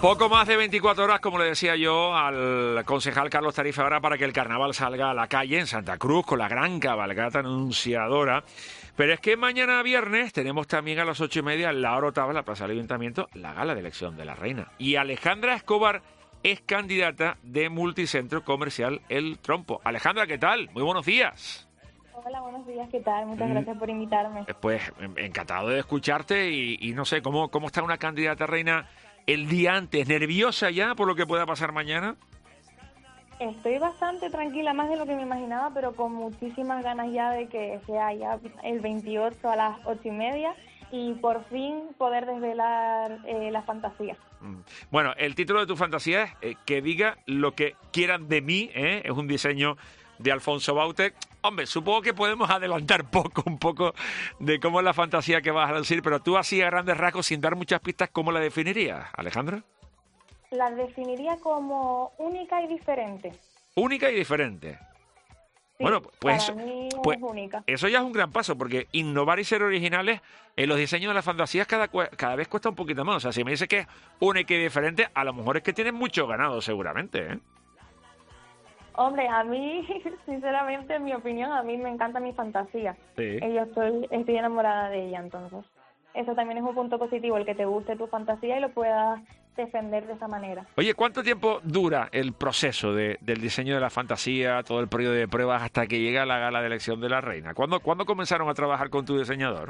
Poco más de 24 horas, como le decía yo al concejal Carlos Tarifa, ahora para que el carnaval salga a la calle en Santa Cruz con la gran cabalgata anunciadora. Pero es que mañana viernes tenemos también a las 8:30 en la hora octava, en la Plaza del Ayuntamiento, la gala de elección de la reina. Y Alejandra Escobar es candidata de Multicentro Comercial El Trompo. Alejandra, ¿qué tal? Muy buenos días. Hola, buenos días, ¿qué tal? Muchas gracias por invitarme. Pues encantado de escucharte y no sé, ¿cómo está una candidata a reina el día antes? ¿Nerviosa ya por lo que pueda pasar mañana? Estoy bastante tranquila, más de lo que me imaginaba, pero con muchísimas ganas ya de que sea ya el 28 a las 8:30 y por fin poder desvelar la fantasía. Bueno, el título de tu fantasía es Que diga lo que quieran de mí, ¿eh? Es un diseño de Alfonso Baute. Hombre, supongo que podemos adelantar un poco de cómo es la fantasía que vas a decir, pero tú así a grandes rasgos, sin dar muchas pistas, ¿cómo la definirías, Alejandra? La definiría como única y diferente. Única y diferente. Sí, Bueno, pues, para mí pues es única. eso ya es un gran paso, porque innovar y ser originales en los diseños de las fantasías cada vez cuesta un poquito más. O sea, si me dice que es única y diferente, a lo mejor es que tienes mucho ganado seguramente, ¿eh? Hombre, a mí, sinceramente, en mi opinión, a mí me encanta mi fantasía. Sí. Y yo estoy enamorada de ella, entonces. Eso también es un punto positivo, el que te guste tu fantasía y lo puedas defender de esa manera. Oye, ¿cuánto tiempo dura el proceso del diseño de la fantasía, todo el periodo de pruebas hasta que llega la gala de elección de la reina? ¿Cuándo comenzaron a trabajar con tu diseñador?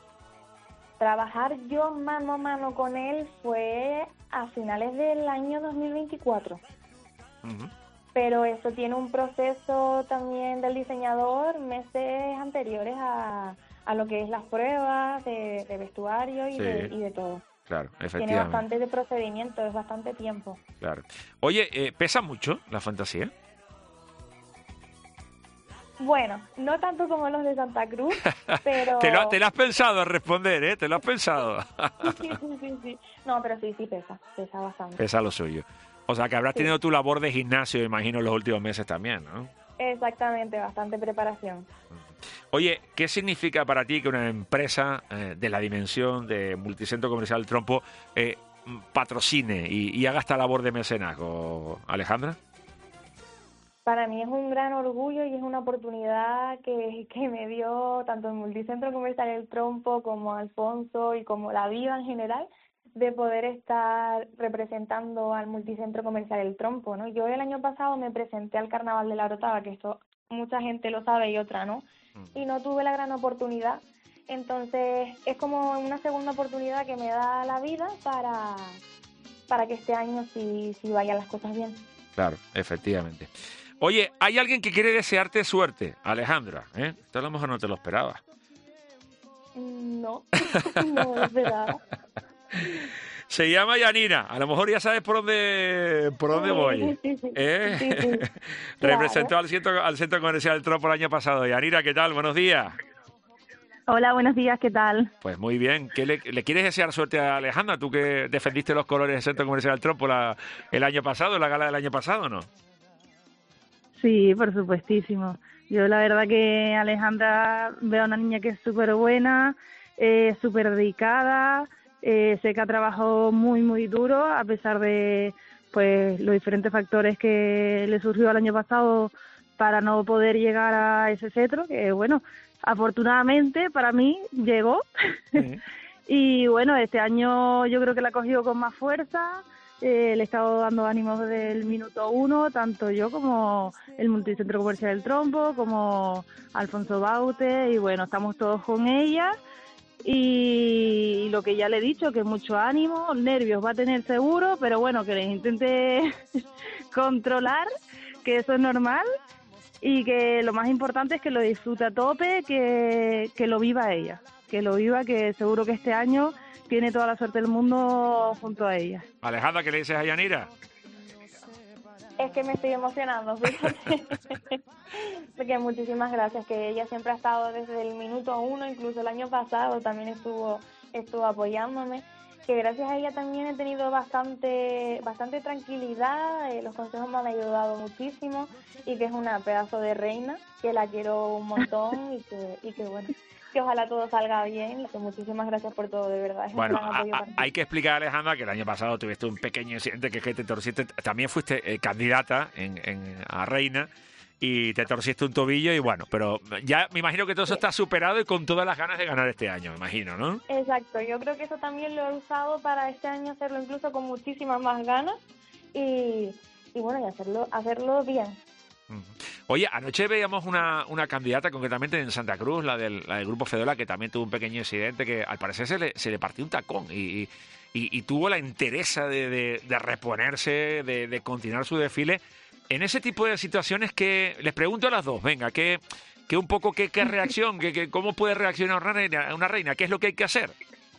Trabajar yo mano a mano con él fue a finales del año 2024. Uh-huh. Pero eso tiene un proceso también del diseñador meses anteriores a lo que es las pruebas de vestuario y, Sí. de todo. Claro, efectivamente. Tiene bastante de procedimiento, es bastante tiempo. Claro. Oye, ¿pesa mucho la fantasía? Bueno, no tanto como los de Santa Cruz, pero... Te lo has pensado en responder, ¿eh? Te lo has pensado. Sí. No, pero sí pesa bastante. Pesa lo suyo. O sea, que habrás Sí. tenido tu labor de gimnasio, imagino, en los últimos meses también, ¿no? Exactamente, bastante preparación. Oye, ¿qué significa para ti que una empresa de la dimensión de Multicentro Comercial El Trompo patrocine y haga esta labor de mecenazgo, Alejandra? Para mí es un gran orgullo y es una oportunidad que me dio tanto el Multicentro Comercial El Trompo como Alfonso y como la vida en general, de poder estar representando al Multicentro Comercial El Trompo, ¿no? Yo el año pasado me presenté al Carnaval de la Orotava, que esto mucha gente lo sabe y otra no, y no tuve la gran oportunidad. Entonces es como una segunda oportunidad que me da la vida para que este año sí vayan las cosas bien. Claro, efectivamente. Oye, hay alguien que quiere desearte suerte, Alejandra, ¿eh? Esto a lo mejor no te lo esperabas. No, no me esperaba. Se llama Yanira. A lo mejor ya sabes por dónde voy. Sí. ¿Eh? Sí. Representó al Centro Comercial El Trompo el año pasado. Yanira, ¿qué tal? Buenos días. Hola, buenos días, ¿qué tal? Pues muy bien. ¿Qué le quieres desear suerte a Alejandra? Tú que defendiste los colores del Centro Comercial El Trompo el año pasado, la gala del año pasado, ¿no? Sí, por supuestísimo. Yo la verdad que Alejandra veo a una niña que es súper buena, súper dedicada, sé que ha trabajado muy, muy duro a pesar de pues los diferentes factores que le surgió el año pasado para no poder llegar a ese cetro, que bueno, afortunadamente para mí llegó. Sí. Y bueno, este año yo creo que la ha cogido con más fuerza. Le he estado dando ánimos desde el minuto 1, tanto yo como el Multicentro Comercial El Trompo, como Alfonso Baute, y bueno, estamos todos con ella. Y lo que ya le he dicho, que mucho ánimo, nervios va a tener seguro, pero bueno, que les intente controlar, que eso es normal, y que lo más importante es que lo disfrute a tope, que lo viva ella, que seguro que este año tiene toda la suerte del mundo junto a ella. Alejandra, ¿qué le dices a Yanira? Es que me estoy emocionando, fíjate. Porque muchísimas gracias, que ella siempre ha estado desde el minuto 1, incluso el año pasado también estuvo apoyándome. que gracias a ella también he tenido bastante tranquilidad, los consejos me han ayudado muchísimo y que es una pedazo de reina, que la quiero un montón y que bueno, que ojalá todo salga bien, que muchísimas gracias por todo, de verdad. Es bueno, un gran apoyo para mí. hay que explicar, Alejandra, que el año pasado tuviste un pequeño incidente que te torciste, también fuiste candidata a reina, y te torciste un tobillo y bueno, pero ya me imagino que todo eso está superado y con todas las ganas de ganar este año, me imagino, ¿no? Exacto, yo creo que eso también lo he usado para este año hacerlo incluso con muchísimas más ganas y bueno, y hacerlo bien. Oye, anoche veíamos una candidata concretamente en Santa Cruz, la del Grupo Fedola, que también tuvo un pequeño incidente que al parecer se le partió un tacón y tuvo la entereza de reponerse, de continuar su desfile. En ese tipo de situaciones, que les pregunto a las dos, venga, que un poco qué reacción, cómo puede reaccionar una reina, qué es lo que hay que hacer.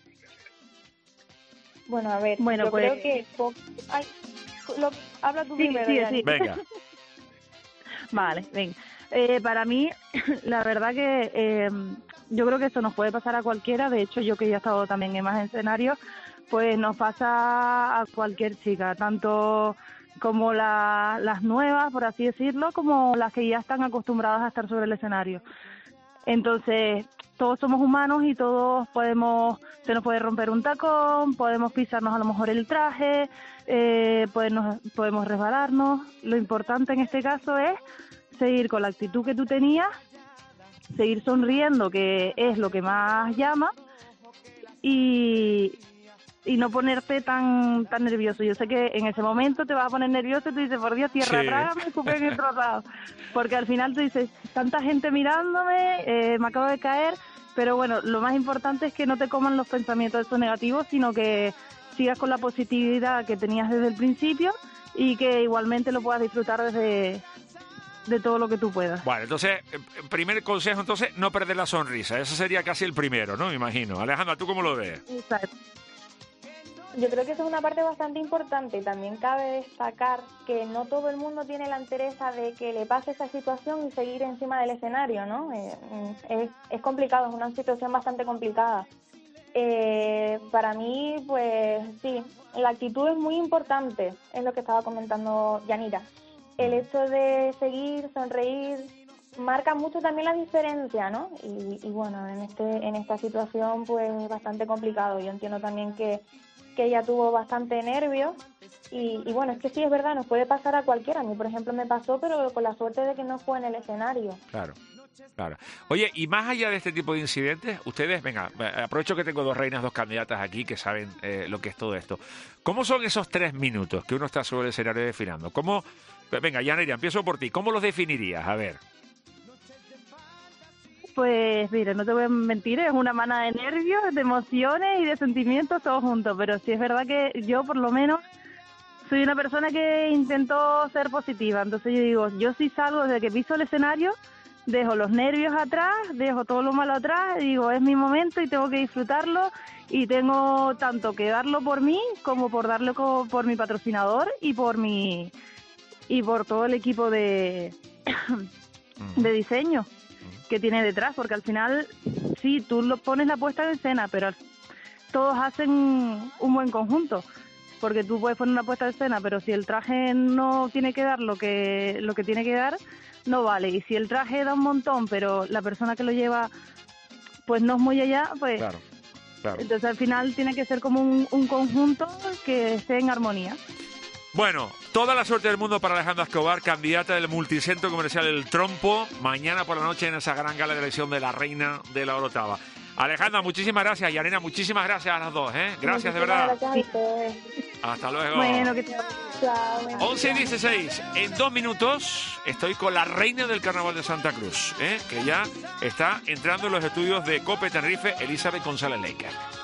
Bueno, a ver, yo pues, creo que... habla tú primero. Sí. Venga. Vale, venga. Para mí, la verdad que yo creo que eso nos puede pasar a cualquiera. De hecho, yo que ya he estado también en más escenarios, pues nos pasa a cualquier chica, tanto como las nuevas, por así decirlo, como las que ya están acostumbradas a estar sobre el escenario. Entonces, todos somos humanos y todos se nos puede romper un tacón, podemos pisarnos a lo mejor el traje, podemos resbalarnos. Lo importante en este caso es seguir con la actitud que tú tenías, seguir sonriendo, que es lo que más llama, y no ponerte tan nervioso. Yo sé que en ese momento te vas a poner nervioso y tú dices, por Dios, tierra, trágame, escupe en el trozado. Porque al final tú dices, tanta gente mirándome, me acabo de caer, pero bueno, lo más importante es que no te coman los pensamientos estos negativos, sino que sigas con la positividad que tenías desde el principio y que igualmente lo puedas disfrutar de todo lo que tú puedas. Bueno, entonces, primer consejo, no perder la sonrisa. Ese sería casi el primero, ¿no? Me imagino. Alejandra, ¿tú cómo lo ves? Exacto. Yo creo que eso es una parte bastante importante. También cabe destacar que no todo el mundo tiene la entereza de que le pase esa situación y seguir encima del escenario, ¿no? Es complicado, es una situación bastante complicada. Para mí, pues sí, la actitud es muy importante, es lo que estaba comentando Yanira. El hecho de seguir, sonreír, marca mucho también la diferencia, ¿no? Y bueno, en esta situación, pues es bastante complicado. Yo entiendo también que ella tuvo bastante nervios y bueno, es que sí, es verdad, nos puede pasar a cualquiera. A mí, por ejemplo, me pasó, pero con la suerte de que no fue en el escenario. Claro. Oye, y más allá de este tipo de incidentes, ustedes, venga, aprovecho que tengo dos reinas, dos candidatas aquí que saben lo que es todo esto. ¿Cómo son esos 3 minutos que uno está sobre el escenario desfilando? Venga, Yanira, empiezo por ti. ¿Cómo los definirías? A ver. Pues mira, no te voy a mentir, es una manada de nervios, de emociones y de sentimientos todos juntos, pero sí es verdad que yo por lo menos soy una persona que intento ser positiva, entonces yo digo, yo sí salgo desde que piso el escenario, dejo los nervios atrás, dejo todo lo malo atrás, y digo, es mi momento y tengo que disfrutarlo y tengo tanto que darlo por mí como por darlo por mi patrocinador y por todo el equipo de diseño que tiene detrás, porque al final sí, tú lo pones la puesta en escena, pero todos hacen un buen conjunto, porque tú puedes poner una puesta en escena, pero si el traje no tiene que dar lo que tiene que dar, no vale, y si el traje da un montón, pero la persona que lo lleva pues no es muy allá, pues Claro. Entonces al final tiene que ser como un conjunto que esté en armonía. Bueno, toda la suerte del mundo para Alejandra Escobar, candidata del Multicentro Comercial El Trompo, mañana por la noche en esa gran gala de elección de la Reina de la Orotava. Alejandra, muchísimas gracias, y Yanira, muchísimas gracias a las dos, ¿eh? Gracias, de verdad. Gracias a ustedes. Hasta luego. Bueno, que te... Chao. 11:16. En 2 minutos estoy con la reina del Carnaval de Santa Cruz, que ya está entrando en los estudios de COPE Tenerife, Elizabeth González Leiker.